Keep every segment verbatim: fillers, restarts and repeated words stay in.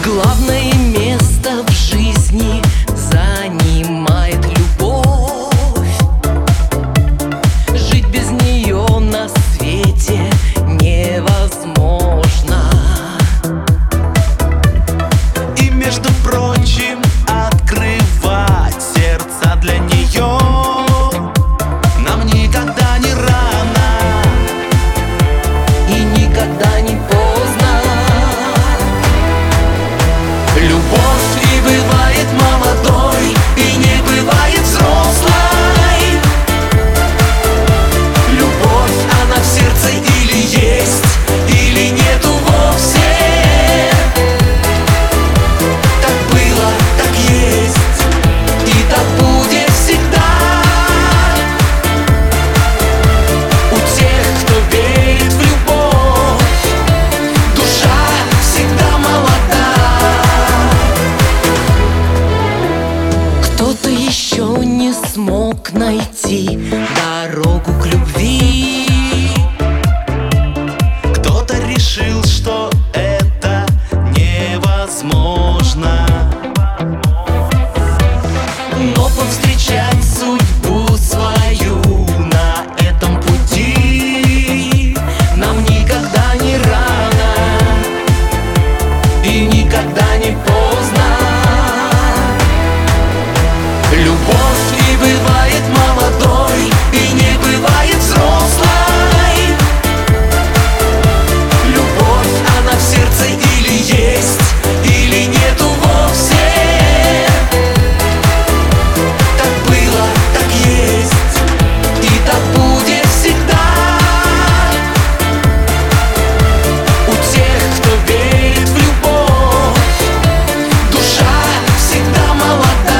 Главное место в жизни занимает любовь. Жить без нее на свете невозможно. И, между прочим, открывать сердца для нее нам никогда не рано И никогда не поздно. Любовь и бывает молодой, и не бывает взрослой. Любовь, она в сердце или есть, или нету вовсе. Так было, так есть, и так будет всегда. У тех, кто верит в любовь, душа всегда молода. Кто-то еще не смог найти дорогу к любви. Кто-то решил, что это невозможно, Но повстречать судьбу свою на этом пути нам никогда не рано и никогда не поздно. любовь и бывает молодой, и не бывает взрослой. Любовь, она в сердце или есть, или нету вовсе. Так было, так есть, и так будет всегда. У тех, кто верит в любовь, душа всегда молода.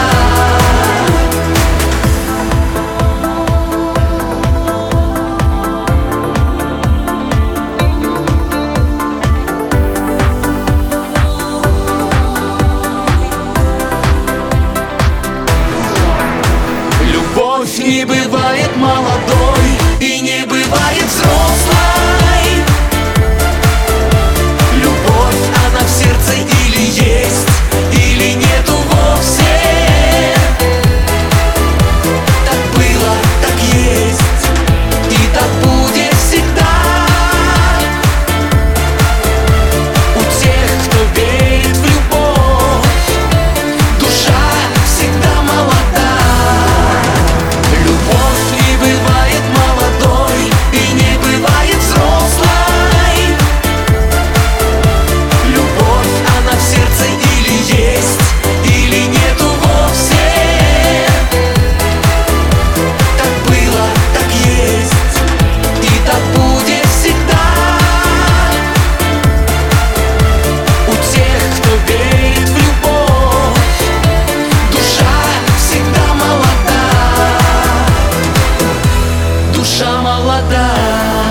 Любовь не бывает молодой, и не бывает взрослой. Любовь, она в сердце или есть, или нету вовсе. Так было, так есть, и так будет всегда. У тех, кто верит в любовь, душа всегда молода. Любовь не бывает молодой, и не бывает взрослой. Любовь, она в сердце или есть, или нету вовсе. Так было, так есть, и так будет всегда. У тех, кто верит в любовь, душа всегда молода. Душа молода.